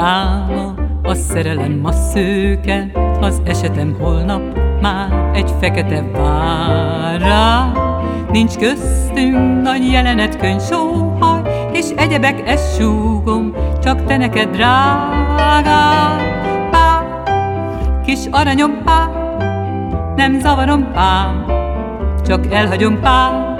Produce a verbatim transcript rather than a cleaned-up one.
dráma, a szerelem a szőke, az esetem holnap már egy fekete vár rá. Nincs köztünk nagy jelenetkönyv, sóhaj és egyebek, ezt súgom, csak te neked drágám. Pá, kis aranyom, pá, nem zavarom, pá, csak elhagyom, pá.